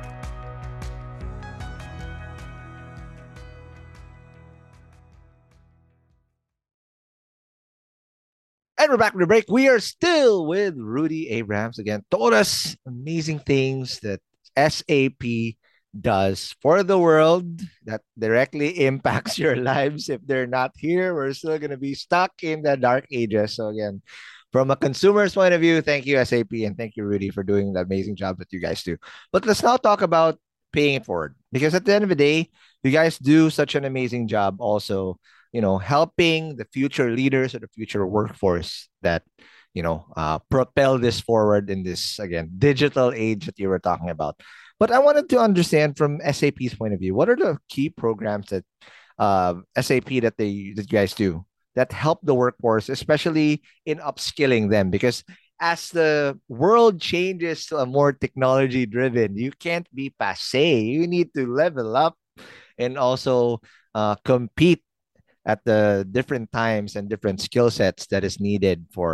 And we're back from the break. We are still with Rudy Abrams again. Told us amazing things that SAP does for the world that directly impacts your lives. If they're not here, we're still going to be stuck in the dark ages. So again, from a consumer's point of view, thank you, SAP, and thank you, Rudy, for doing the amazing job that you guys do. But let's now talk about paying it forward. Because at the end of the day, you guys do such an amazing job also, helping the future leaders or the future workforce that, propel this forward in this, again, digital age that you were talking about. But I wanted to understand from SAP's point of view, what are the key programs that SAP that you guys do that help the workforce, especially in upskilling them? Because as the world changes to a more technology driven, you can't be passé. You need to level up and also compete at the different times and different skill sets that is needed for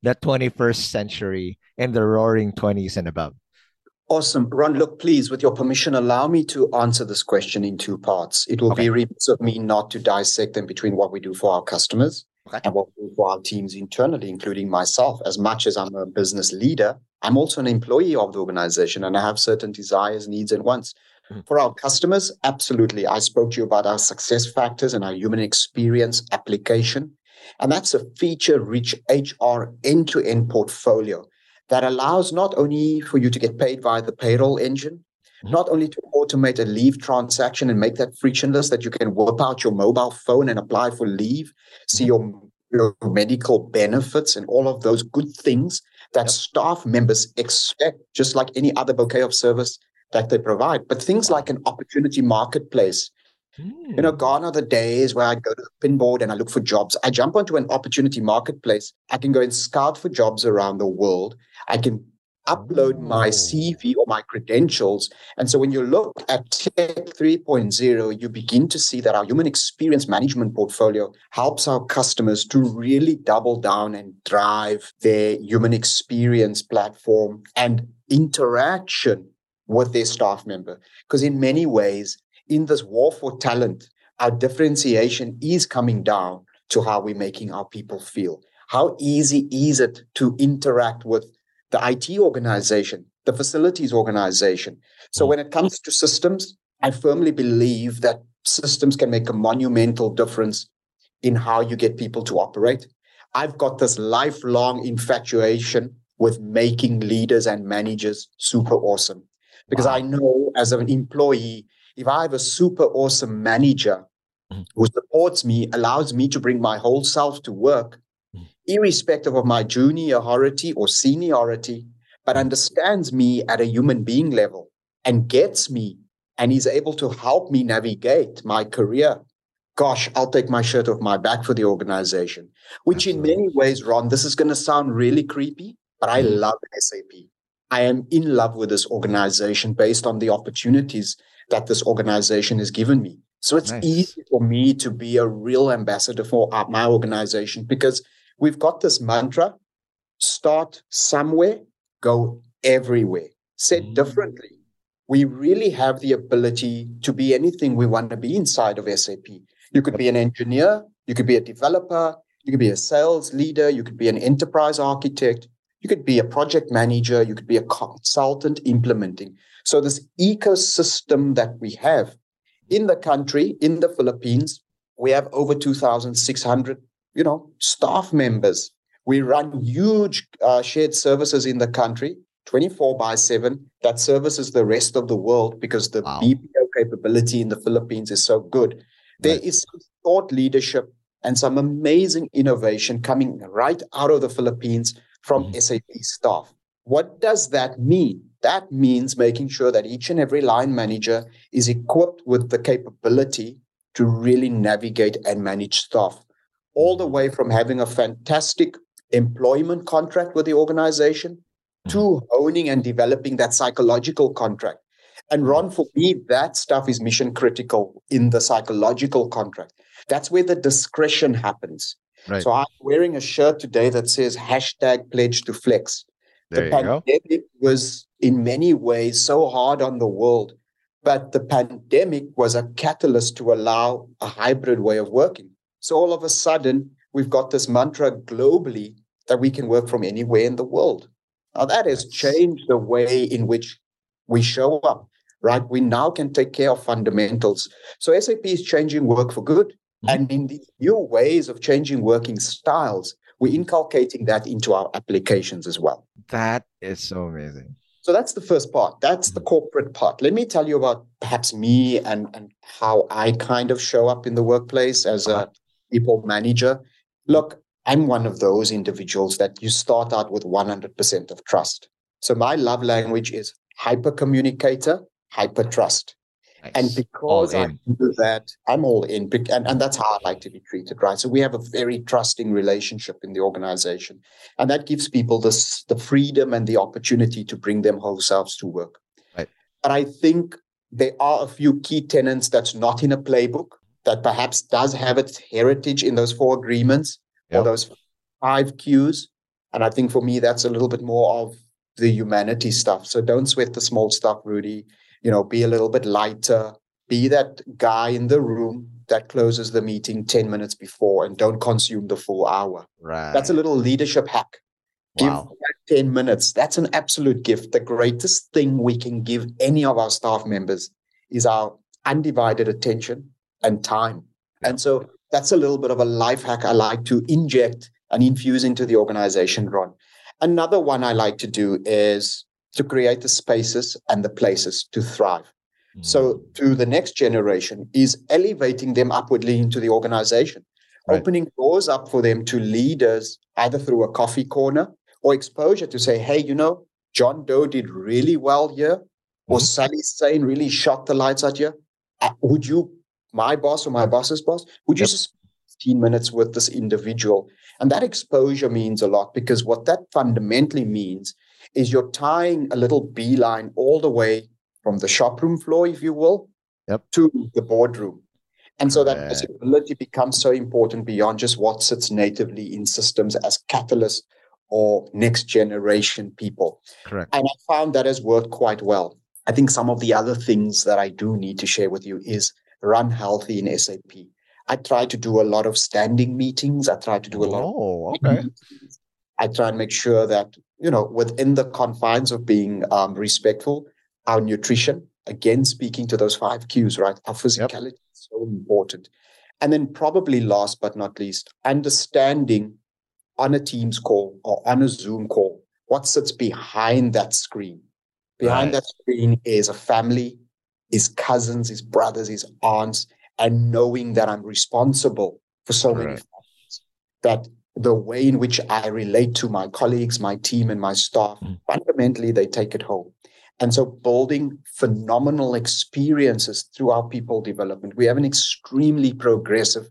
the 21st century and the roaring 20s and above? Awesome. Ron, look, please, with your permission, allow me to answer this question in two parts. It will be remiss of me not to dissect them between what we do for our customers and what we do for our teams internally, including myself. As much as I'm a business leader, I'm also an employee of the organization, and I have certain desires, needs, and wants. For our customers, absolutely. I spoke to you about our success factors and our human experience application. And that's a feature-rich HR end-to-end portfolio that allows not only for you to get paid via the payroll engine, not only to automate a leave transaction and make that frictionless, that you can whip out your mobile phone and apply for leave, see your medical benefits and all of those good things that staff members expect, just like any other bouquet of service that they provide. But things like an opportunity marketplace. Gone are the days where I go to the pinboard and I look for jobs. I jump onto an opportunity marketplace. I can go and scout for jobs around the world. I can upload my CV or my credentials. And so when you look at Tech 3.0, you begin to see that our human experience management portfolio helps our customers to really double down and drive their human experience platform and interaction with their staff member. Because in many ways, in this war for talent, our differentiation is coming down to how we're making our people feel. How easy is it to interact with the IT organization, the facilities organization? So when it comes to systems, I firmly believe that systems can make a monumental difference in how you get people to operate. I've got this lifelong infatuation with making leaders and managers super awesome. Because I know as an employee, if I have a super awesome manager who supports me, allows me to bring my whole self to work, irrespective of my juniority or seniority, but understands me at a human being level and gets me and is able to help me navigate my career, gosh, I'll take my shirt off my back for the organization. Which in many ways, Ron, this is going to sound really creepy, but I love SAP. I am in love with this organization based on the opportunities that this organization has given me. So it's easy for me to be a real ambassador for my organization because we've got this mantra, start somewhere, go everywhere. Said differently, we really have the ability to be anything we want to be inside of SAP. You could be an engineer, you could be a developer, you could be a sales leader, you could be an enterprise architect, you could be a project manager, you could be a consultant implementing. So this ecosystem that we have in the country, in the Philippines, we have over 2,600, staff members. We run huge shared services in the country, 24/7, that services the rest of the world because the BPO capability in the Philippines is so good. There is some thought leadership and some amazing innovation coming right out of the Philippines from SAP staff. What does that mean? That means making sure that each and every line manager is equipped with the capability to really navigate and manage staff, all the way from having a fantastic employment contract with the organization to owning and developing that psychological contract. And Ron, for me, that stuff is mission critical in the psychological contract. That's where the discretion happens. Right. So I'm wearing a shirt today that says #PledgeToFlex. The pandemic was in many ways so hard on the world, but the pandemic was a catalyst to allow a hybrid way of working. So all of a sudden, we've got this mantra globally that we can work from anywhere in the world. Now that has changed the way in which we show up, right? We now can take care of fundamentals. So SAP is changing work for good. And in the new ways of changing working styles, we're inculcating that into our applications as well. That is so amazing. So that's the first part. That's the corporate part. Let me tell you about perhaps me and how I kind of show up in the workplace as a people manager. Look, I'm one of those individuals that you start out with 100% of trust. So my love language is hyper communicator, hyper trust. Nice. And because I do that, I'm all in. And that's how I like to be treated, right? So we have a very trusting relationship in the organization. And that gives people the freedom and the opportunity to bring them whole selves to work. Right. But I think there are a few key tenets that's not in a playbook that perhaps does have its heritage in those 4 agreements or those 5 Qs. And I think for me, that's a little bit more of the humanity stuff. So don't sweat the small stuff, Rudy. Be a little bit lighter. Be that guy in the room that closes the meeting 10 minutes before and don't consume the full hour. Right. That's a little leadership hack. Wow. Give that 10 minutes. That's an absolute gift. The greatest thing we can give any of our staff members is our undivided attention and time. Yeah. And so that's a little bit of a life hack I like to inject and infuse into the organization, Ron. Another one I like to do is to create the spaces and the places to thrive. So to the next generation is elevating them upwardly into the organization, right. Opening doors up for them to leaders, either through a coffee corner or exposure to say, hey, John Doe did really well here, or Sally Sane really shot the lights out here. Would you, my boss or my boss's boss, would you just spend 15 minutes with this individual? And that exposure means a lot, because what that fundamentally means is you're tying a little beeline all the way from the shop room floor, if you will, to the boardroom. And so that visibility becomes so important beyond just what sits natively in systems as catalysts or next generation people. Correct. And I found that has worked quite well. I think some of the other things that I do need to share with you is run healthy in SAP. I try to do a lot of standing meetings. I try to do a lot of meetings. I try and make sure that, within the confines of being respectful, our nutrition, again, speaking to those 5 Qs, right? Our physicality is so important. And then probably last but not least, understanding on a Teams call or on a Zoom call, what sits behind that screen. Behind that screen is a family, is cousins, is brothers, is aunts, and knowing that I'm responsible for so many families, that the way in which I relate to my colleagues, my team, and my staff, fundamentally, they take it home. And so building phenomenal experiences through our people development. We have an extremely progressive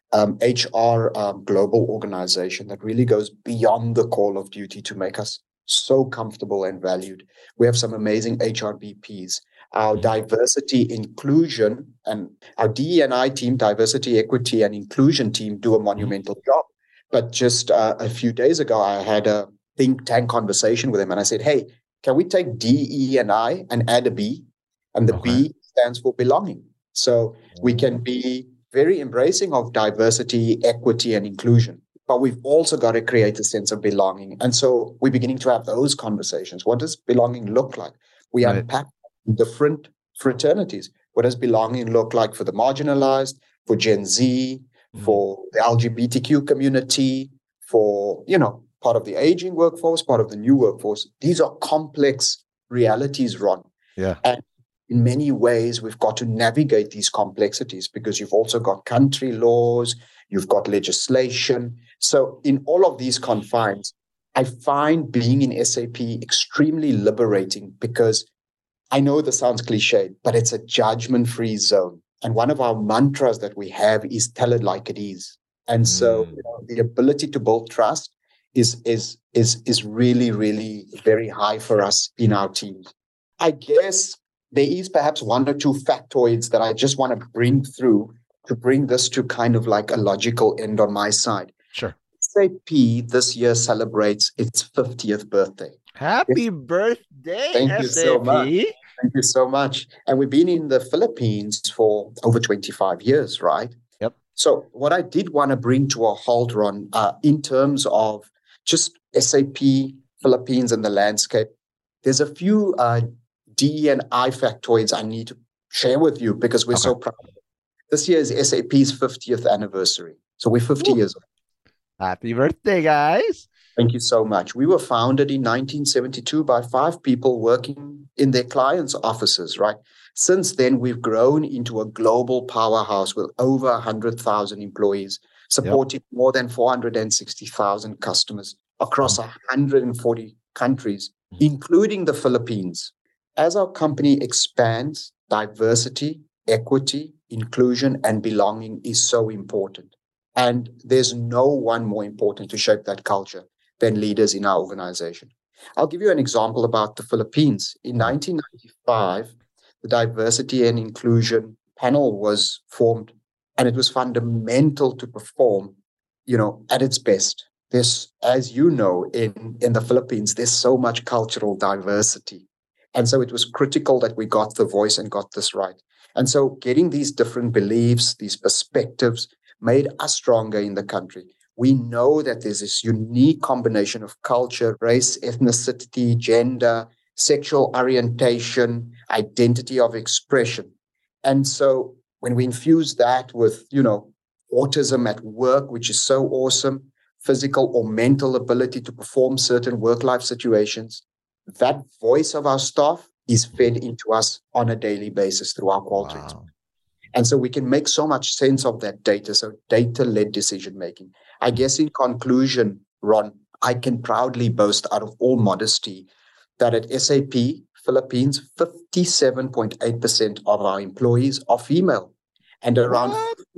HR global organization that really goes beyond the call of duty to make us so comfortable and valued. We have some amazing HRBPs. Our diversity, inclusion, and our DE&I team, diversity, equity, and inclusion team do a monumental job. But just a few days ago, I had a think tank conversation with them, and I said, hey, can we take DE&I and add a B? And the B stands for belonging. So we can be very embracing of diversity, equity, and inclusion. But we've also got to create a sense of belonging. And so we're beginning to have those conversations. What does belonging look like? We unpack different fraternities. What does belonging look like for the marginalized, for Gen Z, for the LGBTQ community, for, part of the aging workforce, part of the new workforce? These are complex realities, Ron. Yeah. And in many ways, we've got to navigate these complexities because you've also got country laws, you've got legislation. So in all of these confines, I find being in SAP extremely liberating, because I know this sounds cliched, but it's a judgment-free zone. And one of our mantras that we have is tell it like it is. And so the ability to build trust is really, really very high for us in our teams. I guess there is perhaps one or two factoids that I just want to bring through to bring this to kind of like a logical end on my side. Sure. SAP this year celebrates its 50th birthday. Happy birthday, Thank SAP. you so much. Thank you so much. And we've been in the Philippines for over 25 years, right? Yep. So what I did want to bring to a halt, Ron, in terms of just SAP Philippines and the landscape, there's a few DE&I factoids I need to share with you because we're so proud of it. This year is SAP's 50th anniversary. So we're 50 years old. Happy birthday, guys. Thank you so much. We were founded in 1972 by 5 people working in their clients' offices, right? Since then, we've grown into a global powerhouse with over 100,000 employees, supporting more than 460,000 customers across 140 countries, including the Philippines. As our company expands, diversity, equity, inclusion, and belonging is so important. And there's no one more important to shape that culture than leaders in our organization. I'll give you an example about the Philippines. In 1995, the Diversity and Inclusion Panel was formed, and it was fundamental to perform, at its best. there's, as you know, in the Philippines, there's so much cultural diversity. And so it was critical that we got the voice and got this right. And so getting these different beliefs, these perspectives, made us stronger in the country. We know that there's this unique combination of culture, race, ethnicity, gender, sexual orientation, identity of expression. And so when we infuse that with, autism at work, which is so awesome, physical or mental ability to perform certain work-life situations, that voice of our staff is fed into us on a daily basis through our quality. Wow. And so we can make so much sense of that data. So data-led decision-making. I guess in conclusion, Ron, I can proudly boast out of all modesty that at SAP Philippines, 57.8% of our employees are female and around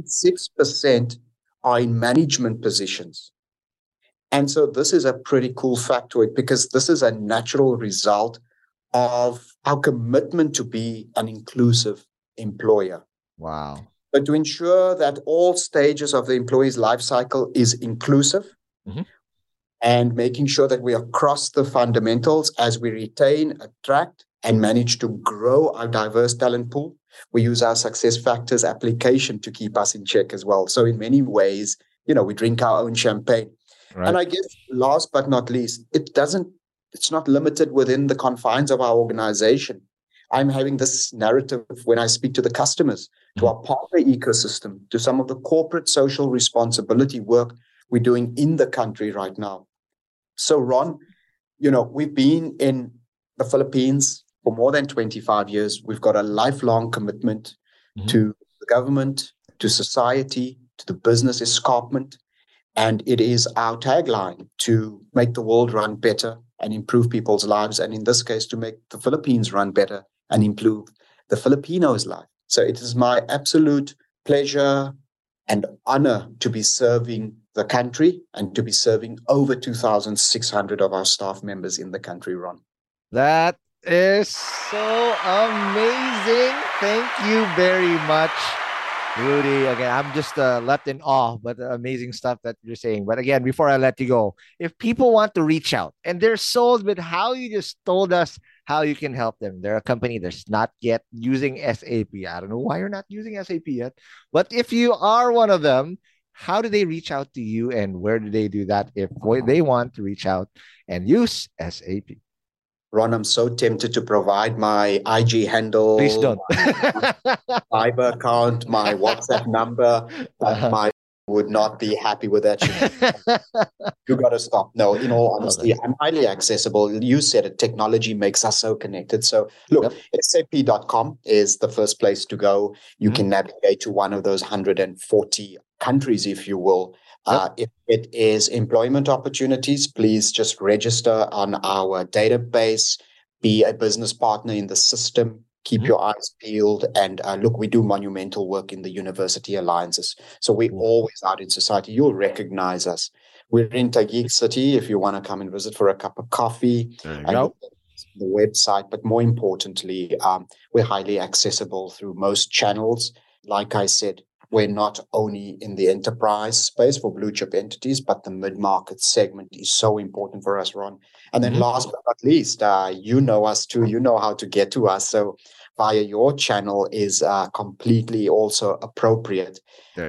56% are in management positions. And so this is a pretty cool factoid because this is a natural result of our commitment to be an inclusive employer. Wow. But to ensure that all stages of the employee's life cycle is inclusive and making sure that we are across the fundamentals as we retain, attract, and manage to grow our diverse talent pool, we use our Success Factors application to keep us in check as well. So in many ways, we drink our own champagne. Right. And I guess last but not least, it's not limited within the confines of our organization. I'm having this narrative when I speak to the customers, to our partner ecosystem, to some of the corporate social responsibility work we're doing in the country right now. So, Ron, we've been in the Philippines for more than 25 years. We've got a lifelong commitment to the government, to society, to the business escarpment. And it is our tagline to make the world run better and improve people's lives. And in this case, to make the Philippines run better and improve the Filipinos' life. So it is my absolute pleasure and honor to be serving the country and to be serving over 2,600 of our staff members in the country, Ron. That is so amazing. Thank you very much, Rudy. Again, I'm just left in awe, but the amazing stuff that you're saying. But again, before I let you go, if people want to reach out and they're sold with how you just told us how you can help them, they're a company that's not yet using SAP. I don't know why you're not using SAP yet, but if you are one of them, how do they reach out to you and where do they do that if they want to reach out and use SAP? Ron, I'm so tempted to provide my IG handle, please don't. My Viber account, my WhatsApp number, but my would not be happy with that. You got to stop. No, in all honesty, I'm highly accessible. You said it, technology makes us so connected. So look, SAP.com is the first place to go. You can navigate to one of those 140 countries, if you will. If it is employment opportunities, please just register on our database, be a business partner in the system, keep your eyes peeled, and look, we do monumental work in the university alliances. So we're always out in society. You'll recognize us. We're in Taguig City if you want to come and visit for a cup of coffee. The website, but more importantly, we're highly accessible through most channels. Like I said, we're not only in the enterprise space for blue chip entities, but the mid-market segment is so important for us, Ron. And then last but not least, you know us too. You know how to get to us. So via your channel is completely also appropriate.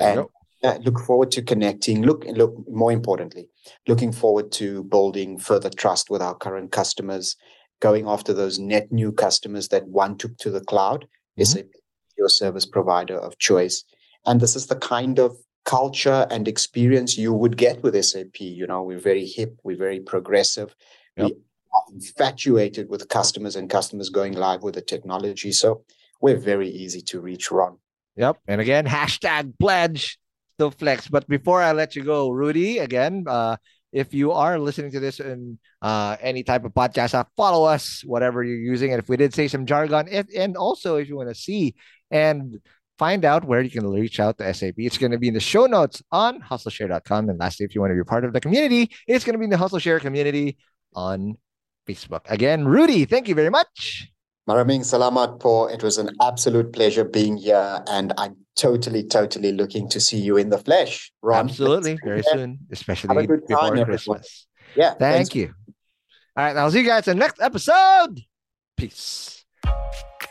Look forward to connecting. Look, more importantly, looking forward to building further trust with our current customers, going after those net new customers that want to the cloud. SAP, your service provider of choice. And this is the kind of culture and experience you would get with SAP. We're very hip, we're very progressive. We are infatuated with customers and customers going live with the technology. So we're very easy to reach, Ron. Yep. And again, #pledge still flex. But before I let you go, Rudy, again, if you are listening to this in any type of podcast app, follow us, whatever you're using. And if we did say some jargon, and also if you want to see and find out where you can reach out to SAP, it's going to be in the show notes on hustleshare.com. And lastly, if you want to be part of the community, it's going to be in the HustleShare community on Facebook. Again, Rudy, thank you very much. Maraming salamat po. It was an absolute pleasure being here, and I'm totally, totally looking to see you in the flesh, Ron. Absolutely. Very soon, Have a especially good before time, everyone. Christmas. Yeah. Thank you. All right. I'll see you guys in the next episode. Peace.